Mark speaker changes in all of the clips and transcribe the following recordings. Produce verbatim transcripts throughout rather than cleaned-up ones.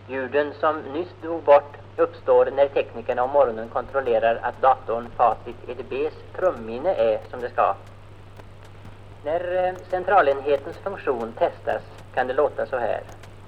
Speaker 1: Ljuden som nyss dog bort uppstår när teknikerna om morgonen kontrollerar att datorn Facit E D B:s trumminne är som det ska. När eh, centralenhetens funktion testas kan det låta så här.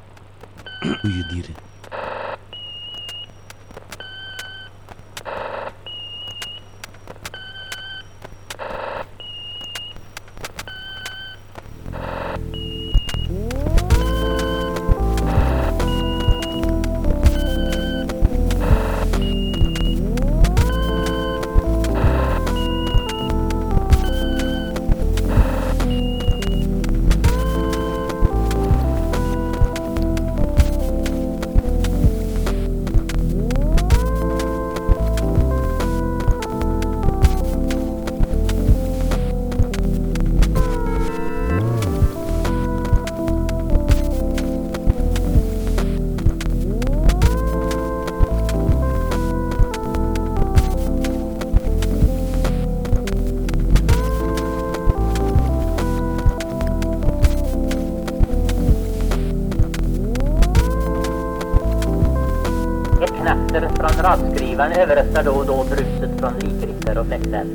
Speaker 1: Knatter från radskrivaren överröstar då och då bruset från likriktare och fläktar.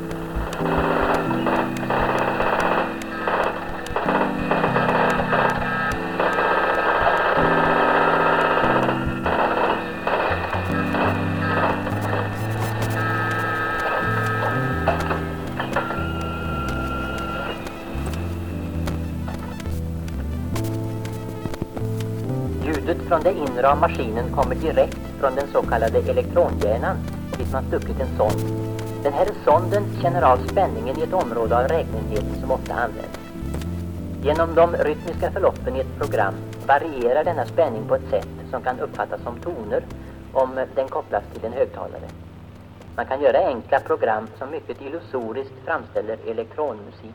Speaker 1: Ljudet från det inre av maskinen kommer direkt från den så kallade elektronhjärnan, dit man stuckit en sond. Den här sonden känner av spänningen i ett område av räknenheten som ofta används. Genom de rytmiska förloppen i ett program varierar denna spänning på ett sätt som kan uppfattas som toner om den kopplas till en högtalare. Man kan göra enkla program som mycket illusoriskt framställer elektronmusik.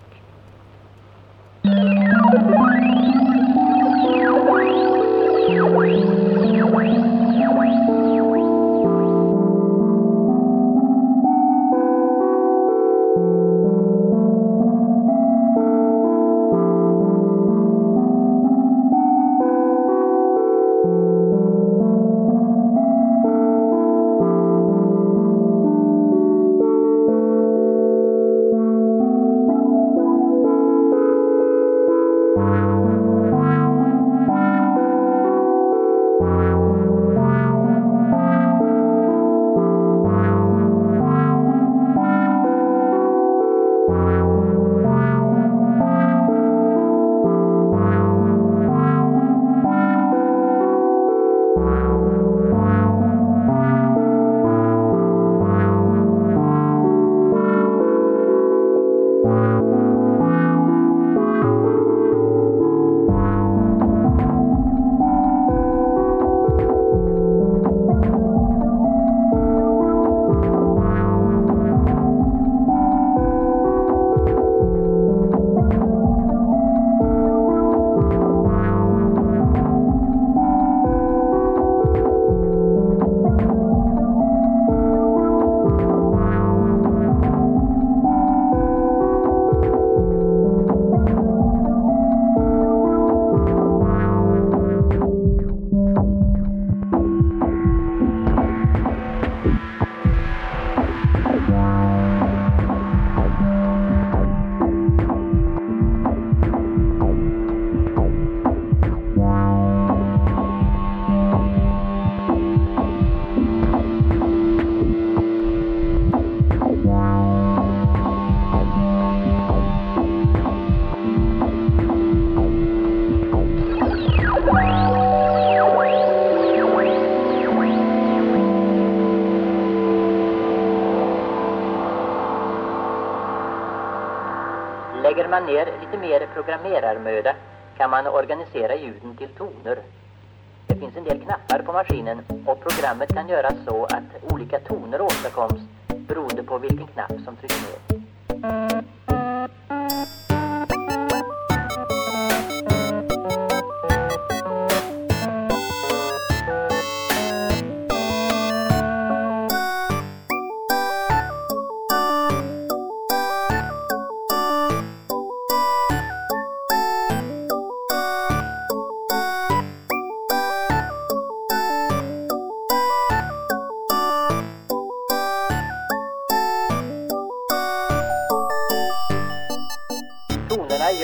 Speaker 1: Lägger man ner lite mer programmerarmöda kan man organisera ljuden till toner. Det finns en del knappar på maskinen och programmet kan göras så att olika toner åstadkoms beroende på vilken knapp som trycks ner.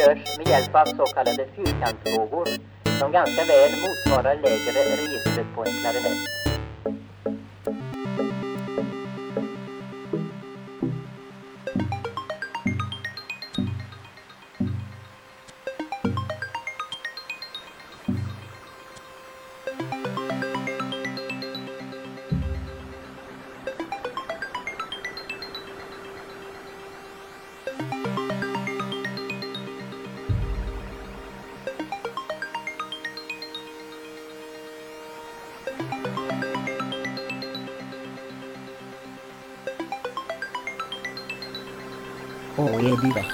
Speaker 1: görs med hjälp av så kallade fyrkantvågor som ganska väl motsvarar lägre registret på en klarinett.
Speaker 2: Oh, iya juga.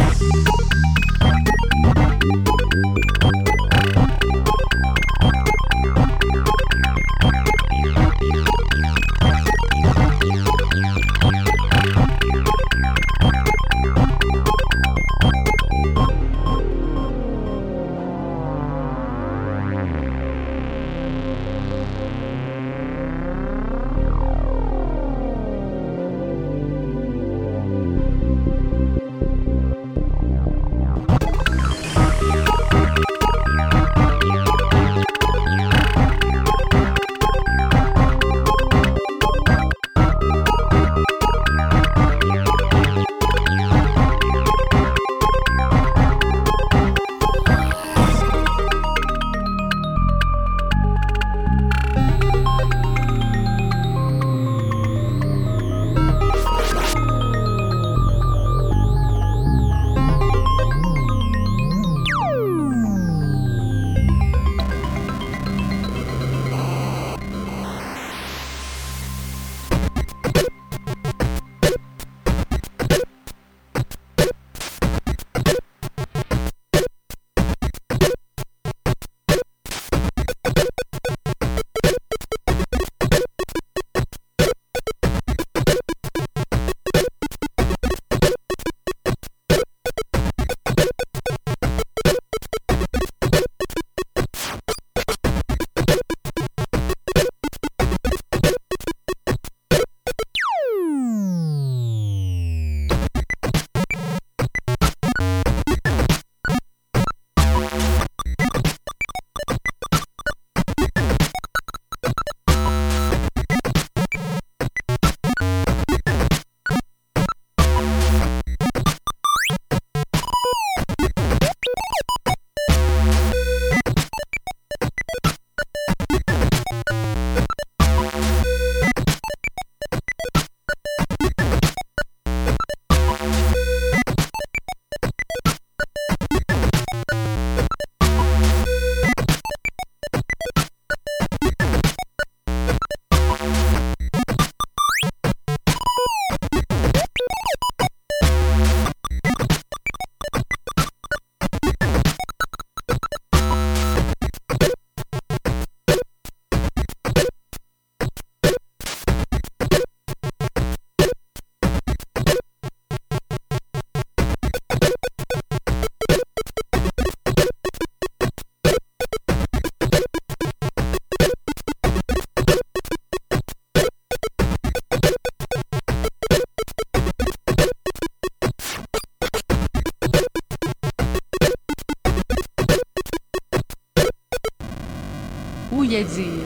Speaker 3: Ujedzi.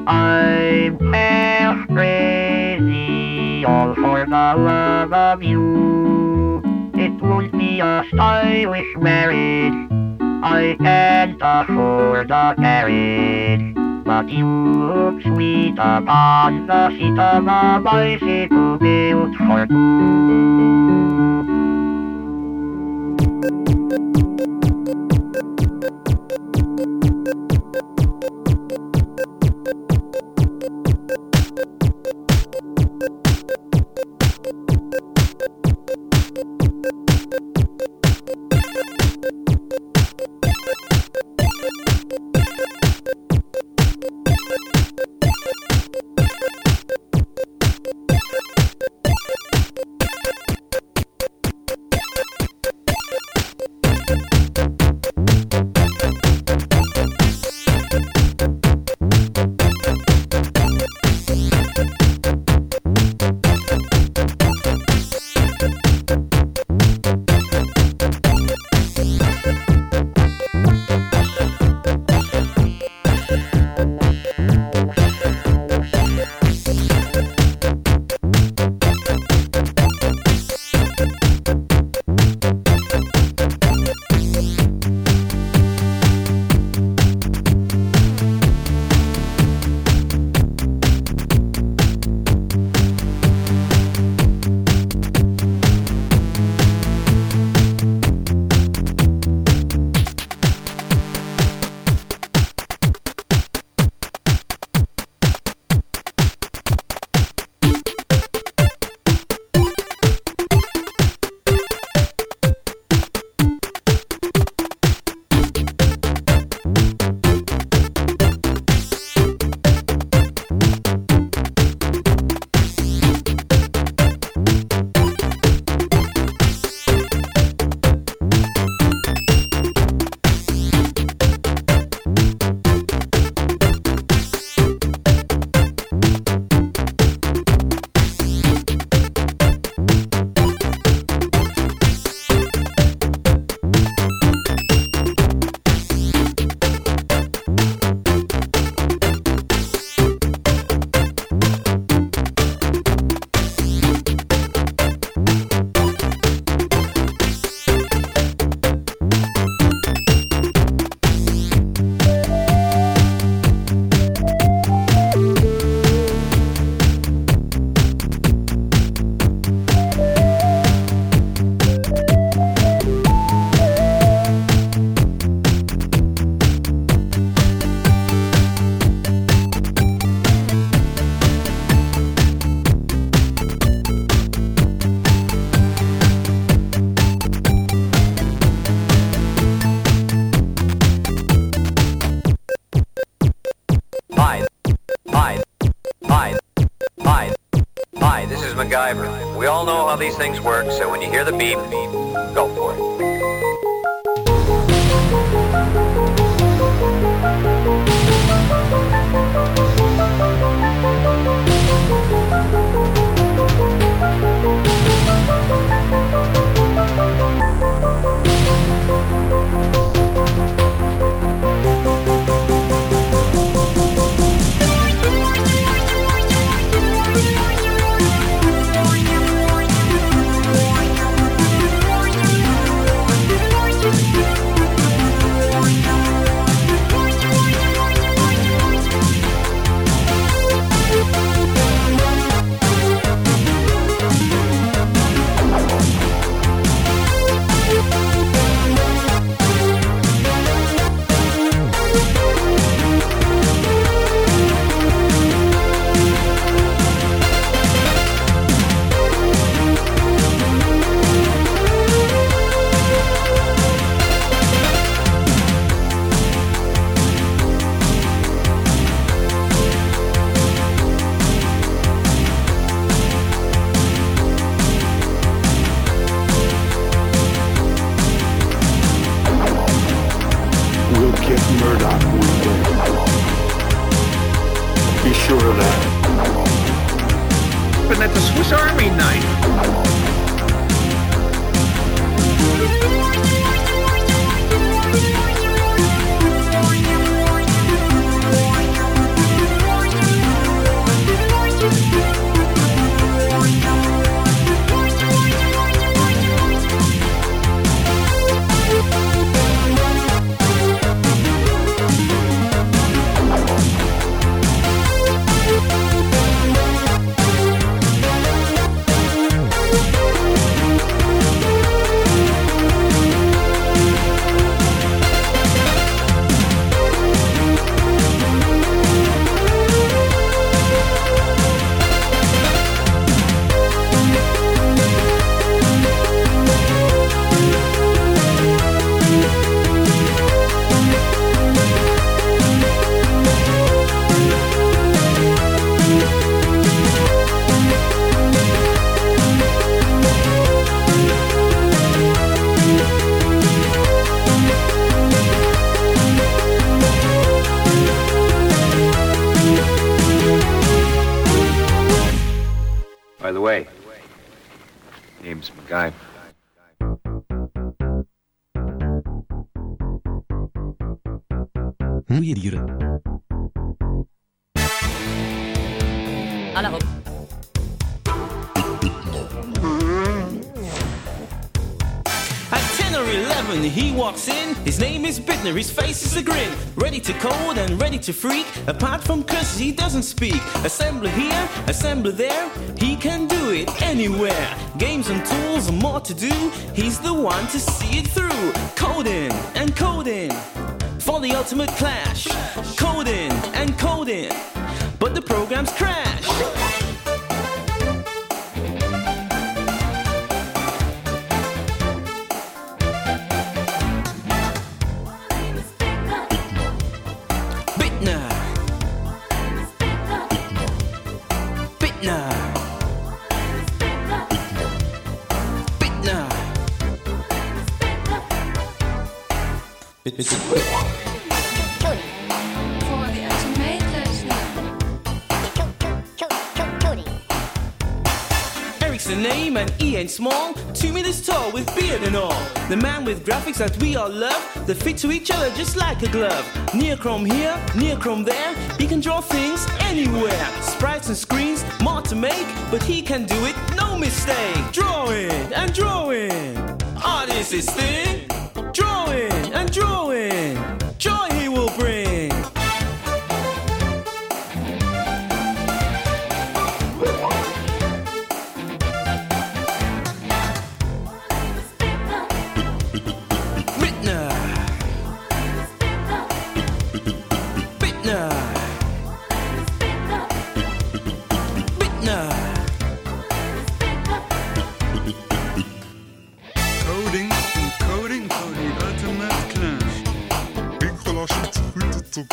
Speaker 2: I'm half crazy, all for the love of you. It won't be a stylish marriage, I can't afford a carriage, but you look sweet upon the seat of a bicycle built for two.
Speaker 3: MacGyver. We all know how these things work, so when you hear the beep, go for it. way, name's MacGyver.
Speaker 1: Alla upp.
Speaker 4: At ten or eleven, he walks in. His name is Bittner, his face is a grin. Ready to code and ready to freak. Apart from curses, he doesn't speak. Assembler here, assembler there. He can do it anywhere. Games and tools and more to do. He's the one to see it through. Coding and coding for the ultimate clash. Coding and coding, but the programs crash. It's a quick one.
Speaker 5: For the ultimate
Speaker 4: Eric's the name and he ain't small. Two meters tall with beard and all. The man with graphics that we all love. They fit to each other just like a glove. Neochrome here, neochrome there. He can draw things anywhere. Sprites and screens, more to make. But he can do it, no mistake. Drawing and drawing. Art is his thing. Drawing and drawing, joy he will bring. Bittner, Bittner, Bittner.
Speaker 6: Coding and coding for the ultimate clash. Ik verlassen het tot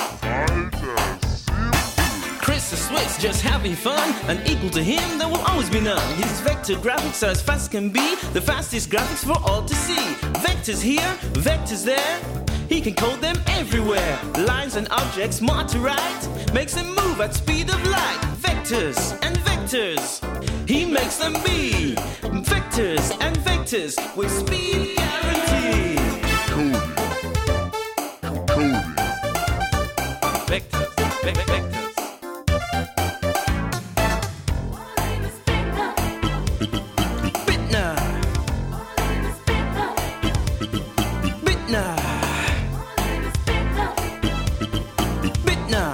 Speaker 4: Chris the Swiss just having fun, and equal to him there will always be none. His vector graphics are as fast as can be, the fastest graphics for all to see. Vectors here, vectors there, he can code them everywhere. Lines and objects more to write, makes them move at speed of light. Vectors and vectors, he makes them be. Vectors and vectors with speed guarantee.
Speaker 6: coding. Coding.
Speaker 4: Vectors, ve- ve- vectors. Bittner, Bittner, Bittner.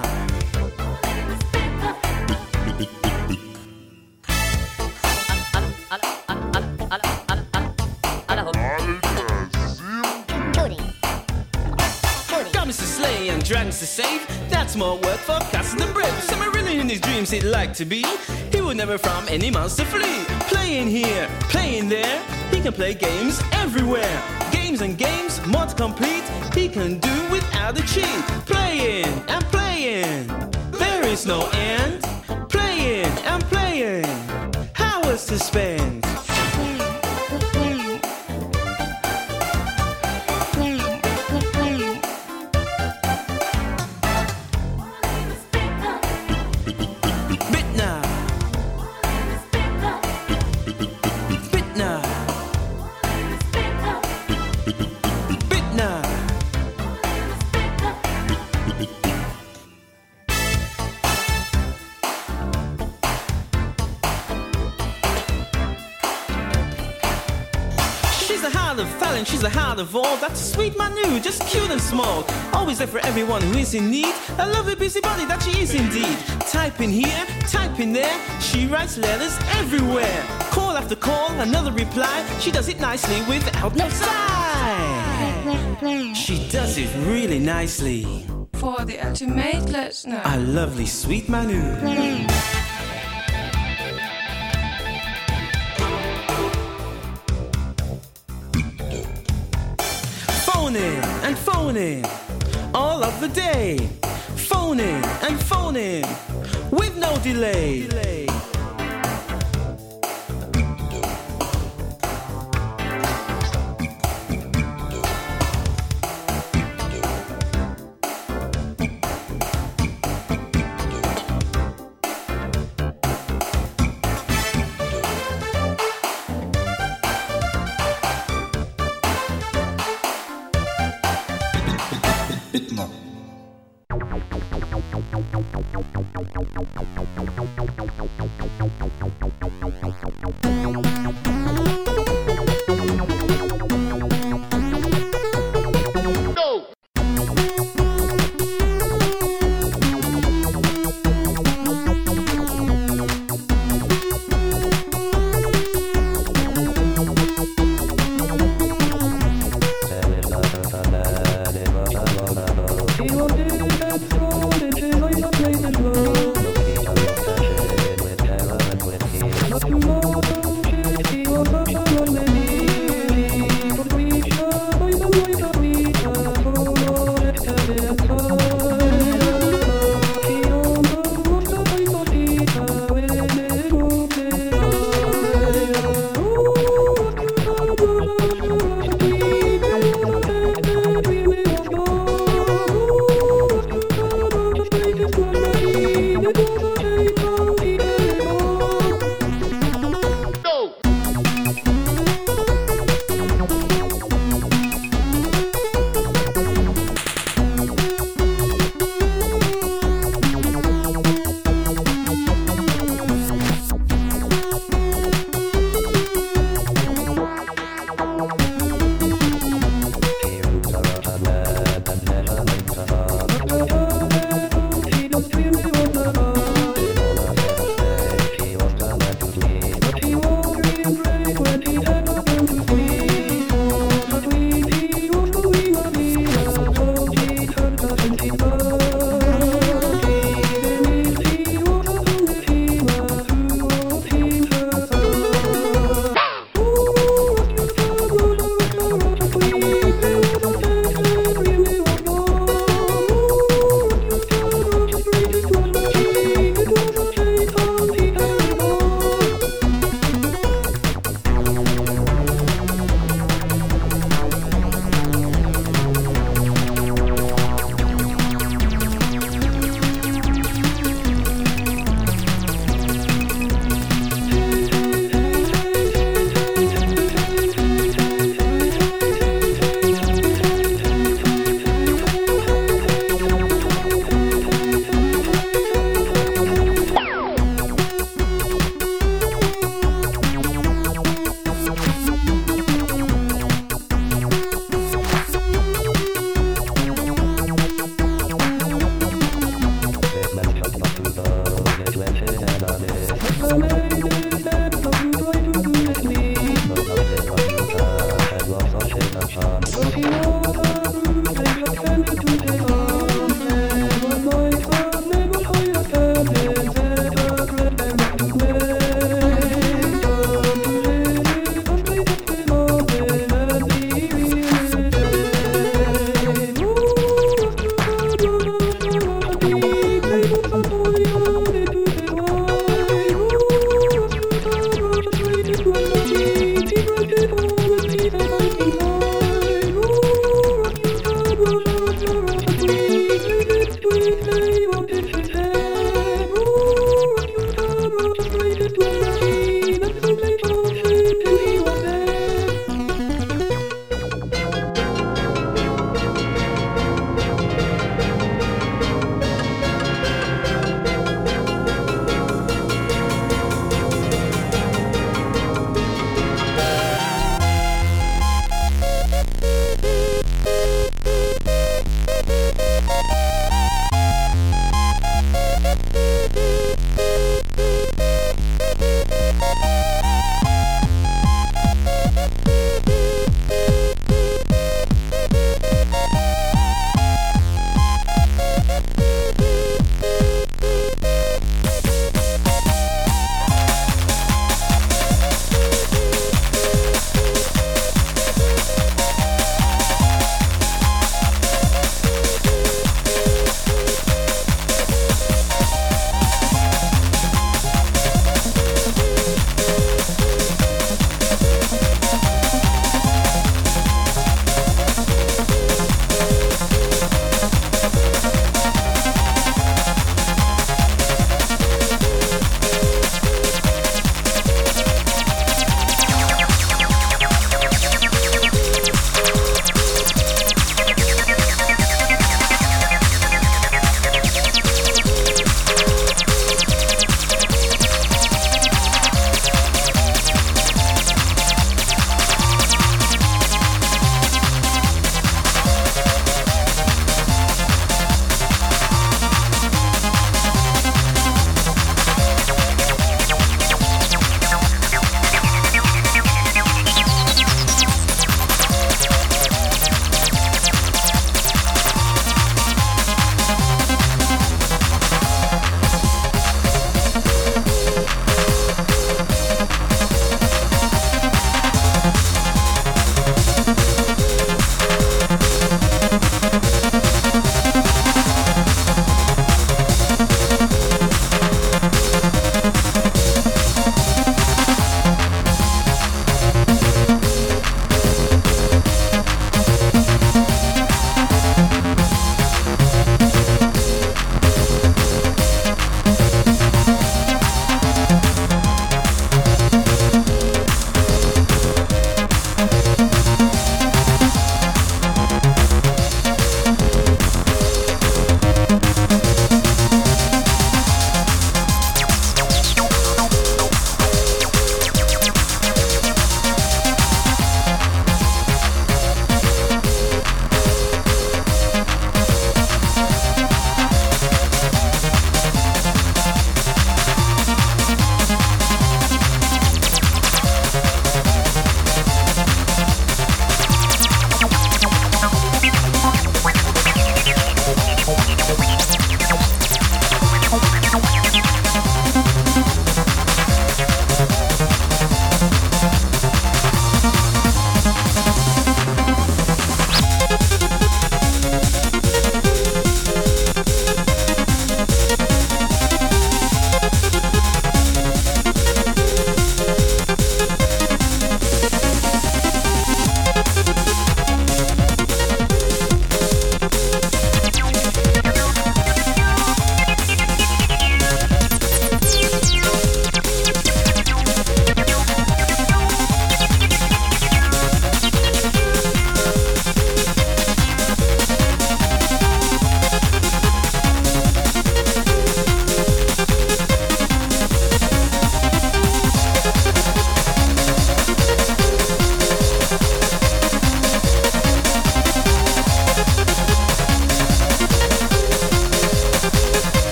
Speaker 4: Promise to slay and dragons to save. That's more work for Castle than brave. Summerlin in his dreams he'd like to be. He would never from any monster flee. Playing here, playing there. He can play games everywhere. Games and games, more to complete. He can do without a cheat. Playing and playing, there is no end. Playing and playing, hours to spend. Bittner, Bittner, Bittner. She's the heart of Fallon, she's the heart of all. That's a sweet Manu, just cute and small. Always there for everyone who is in need. A lovely busybody that she is indeed. Type in here, type in there. She writes letters everywhere. Call after call, another reply. She does it nicely without no sigh. She does it really nicely.
Speaker 5: For the ultimate listener.
Speaker 4: A lovely sweet Manu. Phoning and phoning all of the day. Phoning and phoning with no delay.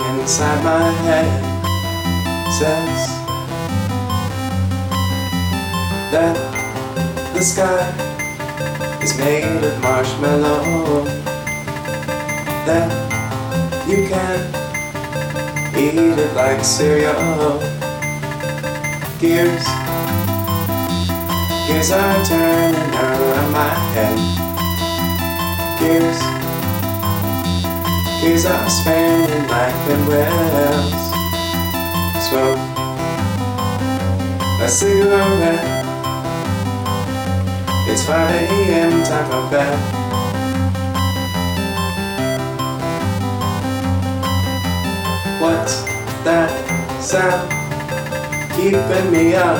Speaker 7: inside my head says that the sky is made of marshmallow, that you can eat it like cereal. Gears, gears are turning around my head. Gears, gears are spinning like pinwheels. Smoke a cigarette. It's five a.m. time for bed. What's that sound keeping me up?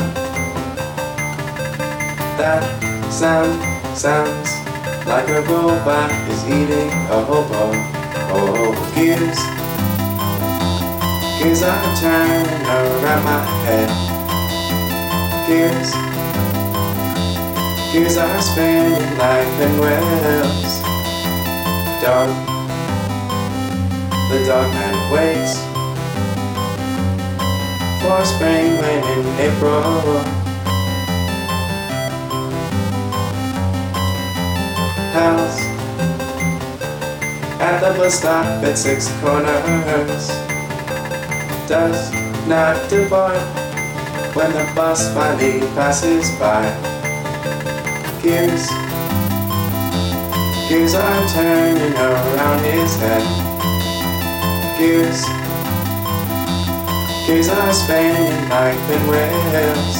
Speaker 7: That sound sounds like a robot is eating a hobo. Oh, gears, gears are turning around my head. Gears, gears are spinning like pinwheels. Dog, the dog man waits for spring rain in April. House at the bus stop at Six Corners does not depart when the bus finally passes by. Gears, gears are turning around his head. Gears, gears are spinning like pinwheels.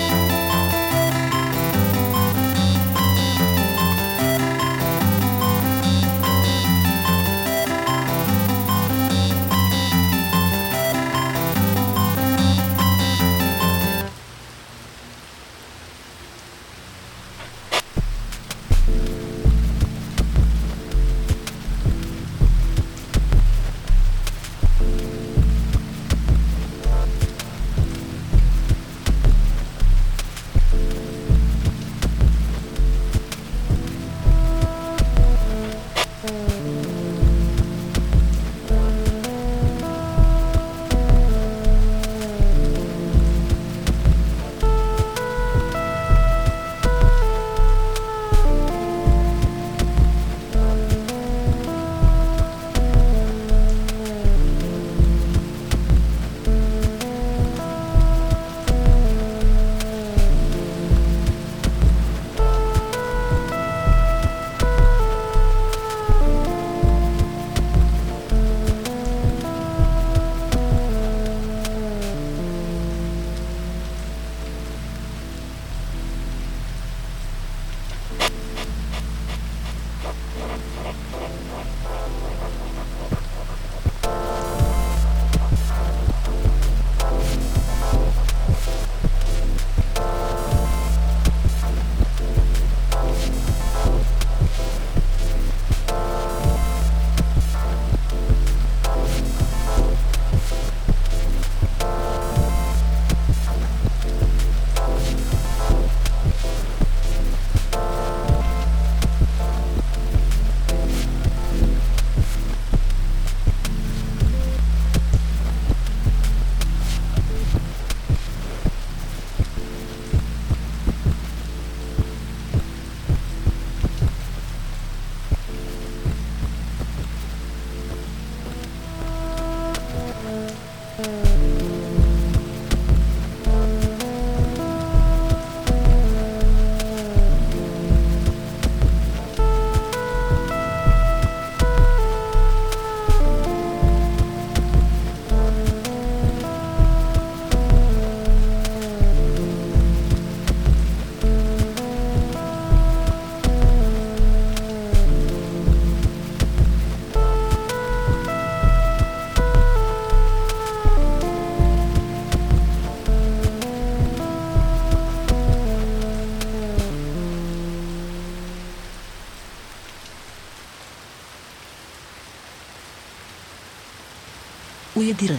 Speaker 8: 우유들은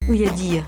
Speaker 8: ويا ديا.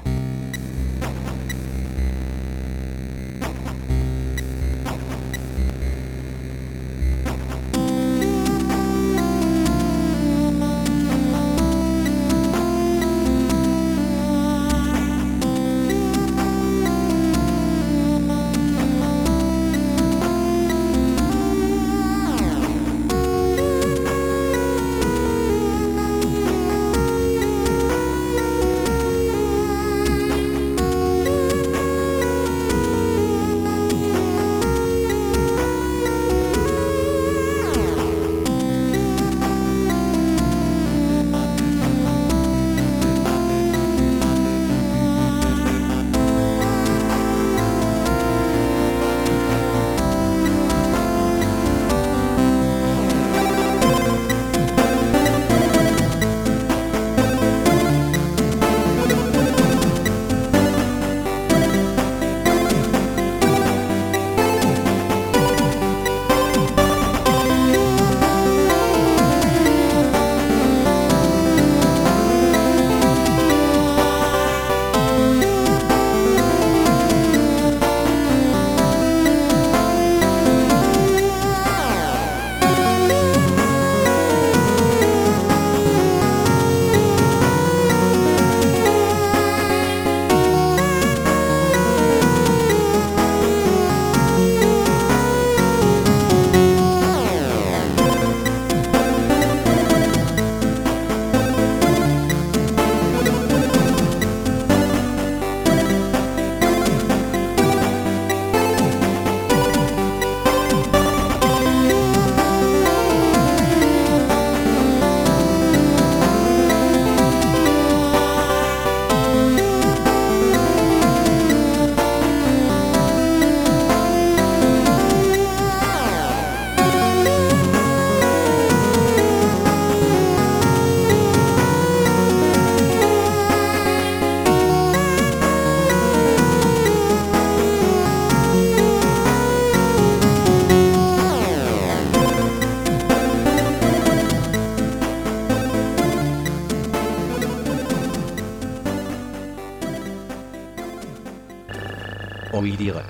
Speaker 9: Och idere.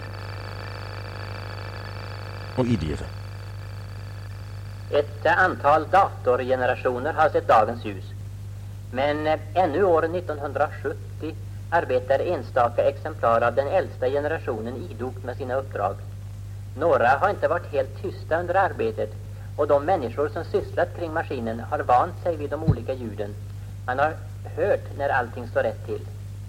Speaker 9: Och idere.
Speaker 1: Ett antal datorgenerationer har sett dagens ljus. Men eh, ännu år nittonhundrasjuttio arbetar enstaka exemplar av den äldsta generationen idogt med sina uppdrag. Några har inte varit helt tysta under arbetet, och de människor som sysslat kring maskinen har vant sig vid de olika ljuden. Man har hört när allting står rätt till.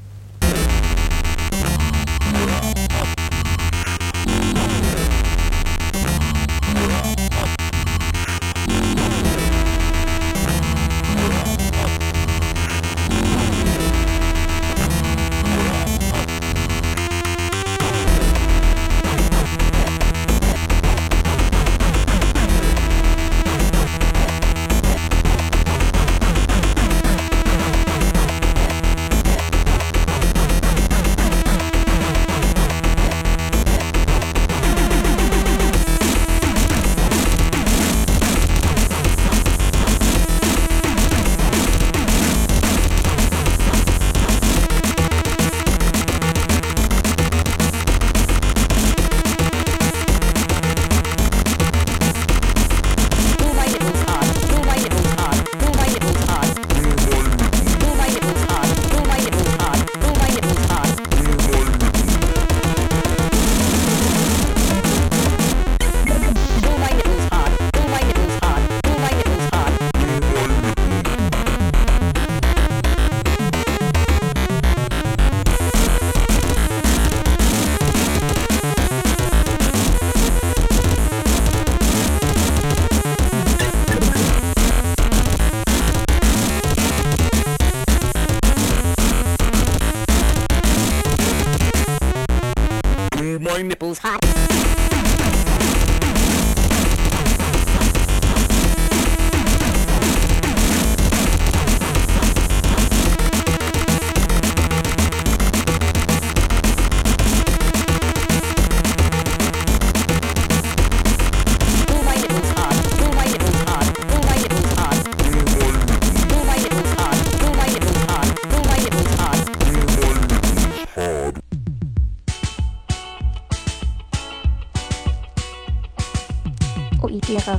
Speaker 2: My nipples hot.
Speaker 10: Tiere.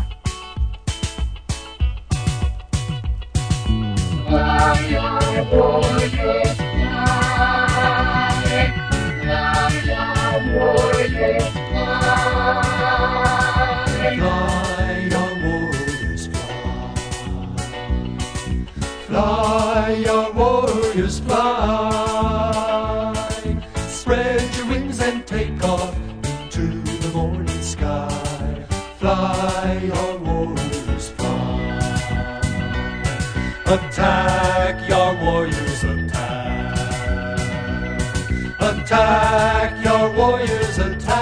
Speaker 11: Fly, your warriors, fly. Spread your wings and take off into the morning sky. Fly, your warriors, fly. Attack, your warriors, attack. Attack, your warriors,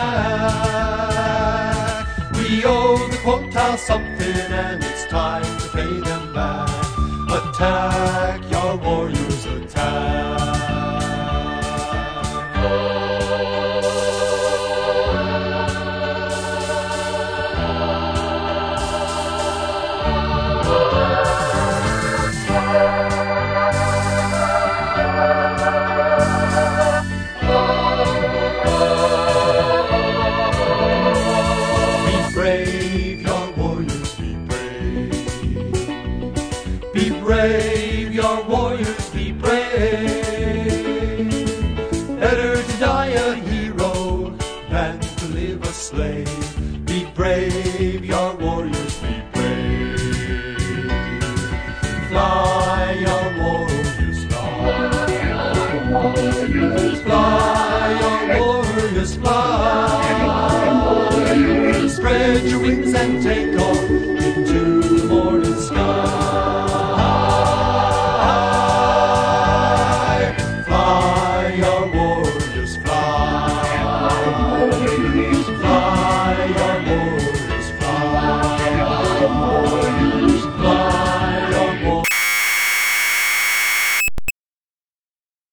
Speaker 11: attack. We owe the Quota something and it's time to pay them back. Attack, your warriors, attack. Be brave, your warriors, be brave. Be brave, your warriors, be brave. Better to die a hero than to live a slave. Be brave, your warriors, be brave. Fly, your warriors, fly. Fly, your warriors, fly. Spread your wings and take